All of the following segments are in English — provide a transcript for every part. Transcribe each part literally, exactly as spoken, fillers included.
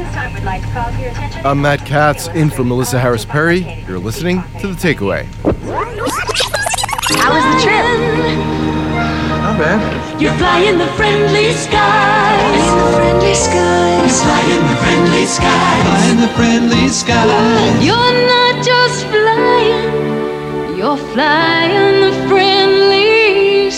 I'm Matt Katz, in for Melissa Harris Perry. You're listening to The Takeaway. How was the trip? Not bad. You're flying the friendly skies. The friendly skies. Flying the friendly skies. Flying the friendly skies. You're not just flying, you're flying the friendly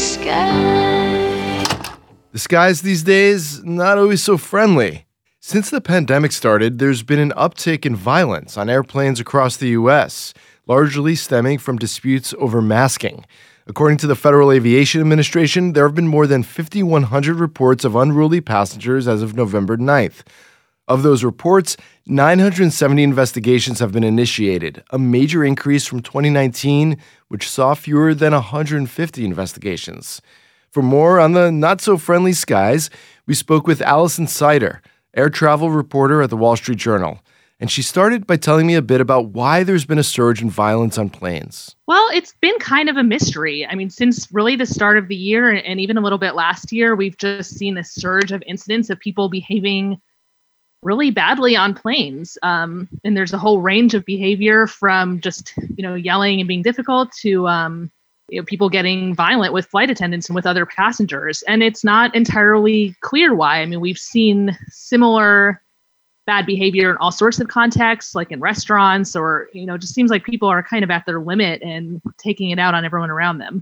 skies. The skies these days, not always so friendly. Since the pandemic started, there's been an uptick in violence on airplanes across the U S, largely stemming from disputes over masking. According to the Federal Aviation Administration, there have been more than five thousand one hundred reports of unruly passengers as of November ninth. Of those reports, nine hundred seventy investigations have been initiated, a major increase from twenty nineteen, which saw fewer than one hundred fifty investigations. For more on the not-so-friendly skies, we spoke with Allison Sider, air travel reporter at the Wall Street Journal. And she started by telling me a bit about why there's been a surge in violence on planes. Well, it's been kind of a mystery. I mean, since really the start of the year and even a little bit last year, we've just seen this surge of incidents of people behaving really badly on planes. Um, and there's a whole range of behavior from just, you know, yelling and being difficult to, um, you know, people getting violent with flight attendants and with other passengers. And it's not entirely clear why. I mean, we've seen similar bad behavior in all sorts of contexts, like in restaurants, or, you know, just seems like people are kind of at their limit and taking it out on everyone around them.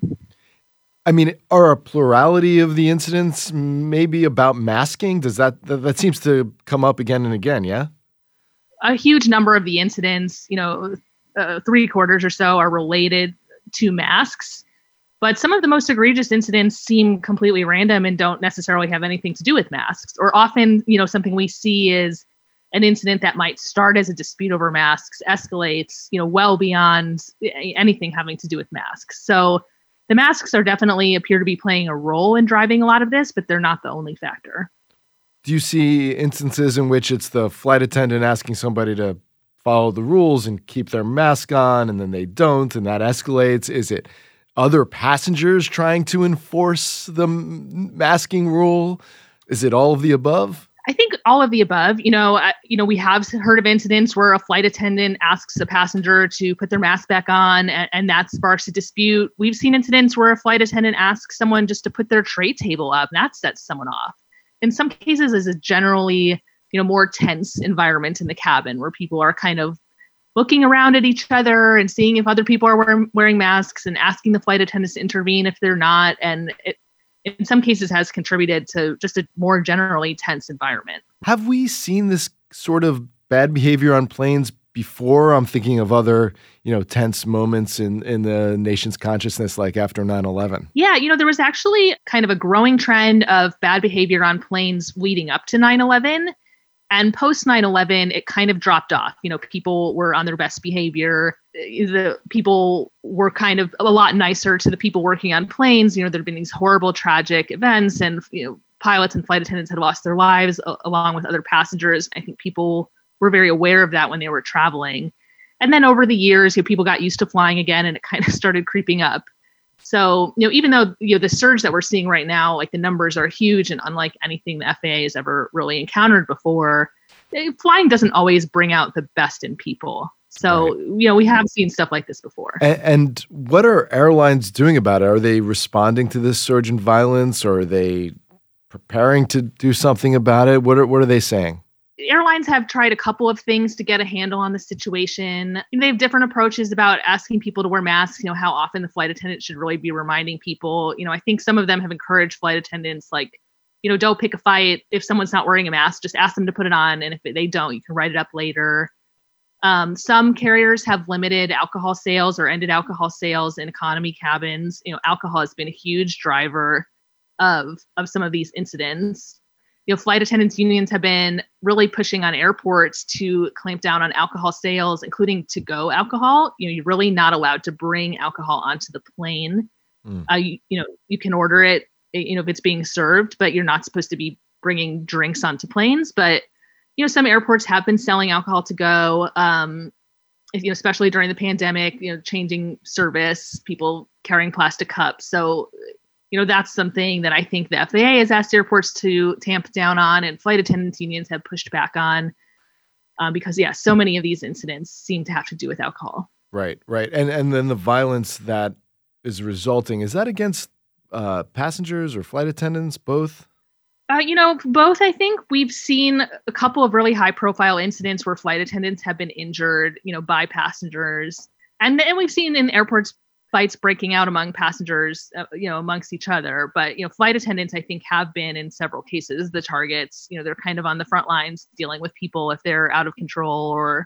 I mean, are a plurality of the incidents maybe about masking? Does that, that, that seems to come up again and again, yeah? A huge number of the incidents, you know, uh, three quarters or so are related to masks. But some of the most egregious incidents seem completely random and don't necessarily have anything to do with masks. Or often, you know, something we see is an incident that might start as a dispute over masks, escalates, you know, well beyond anything having to do with masks. So the masks are definitely appear to be playing a role in driving a lot of this, but they're not the only factor. Do you see instances in which it's the flight attendant asking somebody to follow the rules and keep their mask on, and then they don't, and that escalates? Is it other passengers trying to enforce the masking rule? Is it all of the above? I think all of the above. You know, uh, you know, we have heard of incidents where a flight attendant asks a passenger to put their mask back on, and, and that sparks a dispute. We've seen incidents where a flight attendant asks someone just to put their tray table up, and that sets someone off. In some cases, is a generally, you know, more tense environment in the cabin where people are kind of looking around at each other and seeing if other people are wearing, wearing masks and asking the flight attendants to intervene if they're not. And it, in some cases, has contributed to just a more generally tense environment. Have we seen this sort of bad behavior on planes before? I'm thinking of other, you know, tense moments in, in the nation's consciousness, like after nine eleven. Yeah, you know, there was actually kind of a growing trend of bad behavior on planes leading up to nine eleven. And post nine eleven, it kind of dropped off. You know, people were on their best behavior. The people were kind of a lot nicer to the people working on planes. You know, there had been these horrible, tragic events, and, you know, pilots and flight attendants had lost their lives a- along with other passengers. I think people were very aware of that when they were traveling. And then over the years, you know, people got used to flying again, and it kind of started creeping up. So, you know, even though, you know, the surge that we're seeing right now, like the numbers are huge and unlike anything the F A A has ever really encountered before, flying doesn't always bring out the best in people. So, right. you know, we have seen stuff like this before. And, and what are airlines doing about it? Are they responding to this surge in violence, or are they preparing to do something about it? What are, what are they saying? Airlines have tried a couple of things to get a handle on the situation. They have different approaches about asking people to wear masks, you know, how often the flight attendant should really be reminding people. You know, I think some of them have encouraged flight attendants, like, you know, don't pick a fight. If someone's not wearing a mask, just ask them to put it on. And if they don't, you can write it up later. Um, some carriers have limited alcohol sales or ended alcohol sales in economy cabins. You know, alcohol has been a huge driver of, of some of these incidents. You know, flight attendants unions have been really pushing on airports to clamp down on alcohol sales, including to-go alcohol. You know, you're really not allowed to bring alcohol onto the plane. Mm. Uh, you, you know, you can order it, you know, if it's being served, but you're not supposed to be bringing drinks onto planes. But, you know, some airports have been selling alcohol to go, um, you know, especially during the pandemic, you know, changing service, people carrying plastic cups. So, you know, that's something that I think the F A A has asked airports to tamp down on, and flight attendants unions have pushed back on. um, because, yeah, so many of these incidents seem to have to do with alcohol. Right, right. And and then the violence that is resulting, is that against uh, passengers or flight attendants, both? Uh, you know, both, I think. We've seen a couple of really high profile incidents where flight attendants have been injured, you know, by passengers. And then we've seen in airports fights breaking out among passengers, uh, you know, amongst each other. But, you know, flight attendants, I think, have been in several cases the targets. You know, they're kind of on the front lines dealing with people if they're out of control or,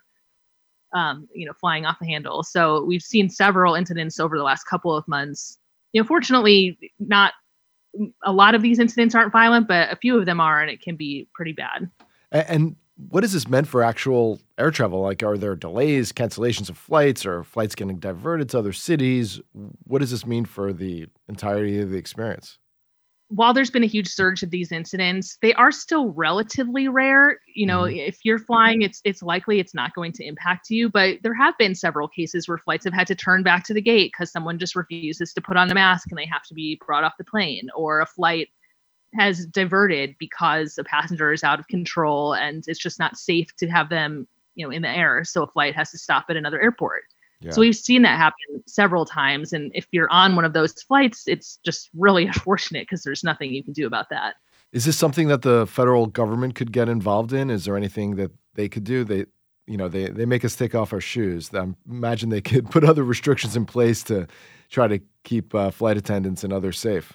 um, you know, flying off the handle. So we've seen several incidents over the last couple of months. You know, fortunately, not a lot of these incidents aren't violent, but a few of them are, and it can be pretty bad. And what has this meant for actual air travel? Like, are there delays, cancellations of flights, or flights getting diverted to other cities? What does this mean for the entirety of the experience? While there's been a huge surge of these incidents, they are still relatively rare. You know, mm-hmm. if you're flying, it's it's likely it's not going to impact you. But there have been several cases where flights have had to turn back to the gate because someone just refuses to put on a mask and they have to be brought off the plane, or a flight has diverted because a passenger is out of control and it's just not safe to have them, you know, in the air. So a flight has to stop at another airport. Yeah. So we've seen that happen several times. And if you're on one of those flights, it's just really unfortunate because there's nothing you can do about that. Is this something that the federal government could get involved in? Is there anything that they could do? They, you know, they, they make us take off our shoes. I imagine they could put other restrictions in place to try to keep uh, flight attendants and others safe.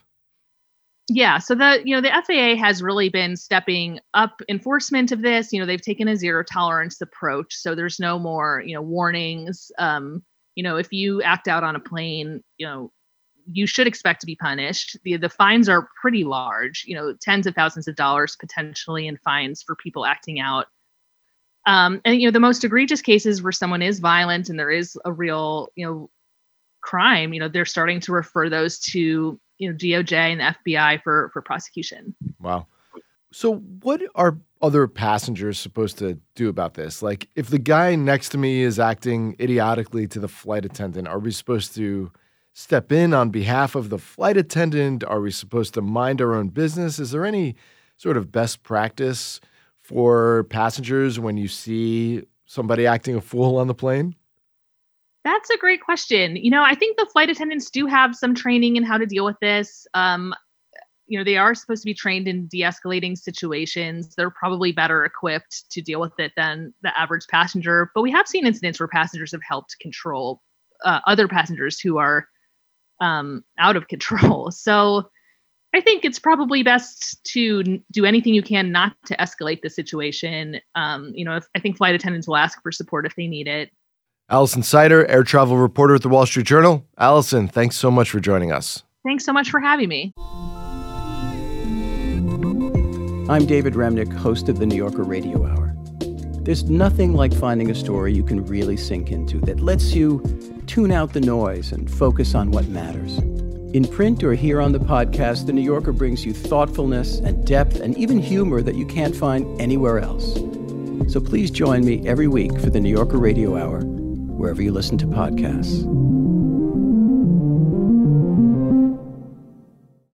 Yeah, so the you know the F A A has really been stepping up enforcement of this. You know, they've taken a zero tolerance approach, so there's no more you know warnings. Um, you know, if you act out on a plane, you know, you should expect to be punished. The the fines are pretty large. You know, tens of thousands of dollars potentially in fines for people acting out. Um, and you know, the most egregious cases where someone is violent and there is a real you know crime. You know, they're starting to refer those to you know, D O J and the F B I for, for prosecution. Wow. So what are other passengers supposed to do about this? Like, if the guy next to me is acting idiotically to the flight attendant, are we supposed to step in on behalf of the flight attendant? Are we supposed to mind our own business? Is there any sort of best practice for passengers when you see somebody acting a fool on the plane? That's a great question. You know, I think the flight attendants do have some training in how to deal with this. Um, you know, they are supposed to be trained in de-escalating situations. They're probably better equipped to deal with it than the average passenger. But we have seen incidents where passengers have helped control uh, other passengers who are um, out of control. So I think it's probably best to n- do anything you can not to escalate the situation. Um, you know, if, I think flight attendants will ask for support if they need it. Alison Sider, air travel reporter at the Wall Street Journal. Alison, thanks so much for joining us. Thanks so much for having me. I'm David Remnick, host of the New Yorker Radio Hour. There's nothing like finding a story you can really sink into that lets you tune out the noise and focus on what matters. In print or here on the podcast, the New Yorker brings you thoughtfulness and depth and even humor that you can't find anywhere else. So please join me every week for the New Yorker Radio Hour, wherever you listen to podcasts.